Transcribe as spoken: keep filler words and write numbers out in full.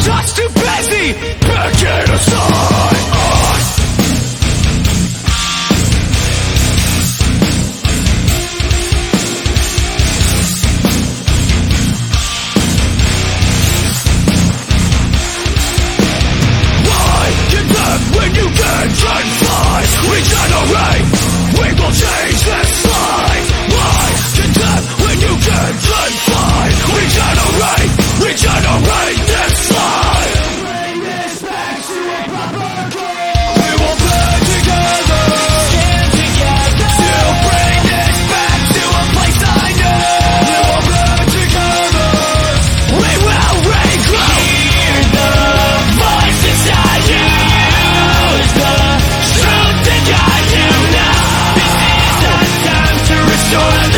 just too busy picking a side. Why condemn when you can dread fly? Regenerate, we will change this life. Why condemn when you can dread fly? Regenerate, regenerate this life. Bring this back to a proper goal. We will band together, stand together, to bring this back to a place I know. We will band together, we will regrow. Hear the voice inside you, use the truth to guide you now. This is our time to restore the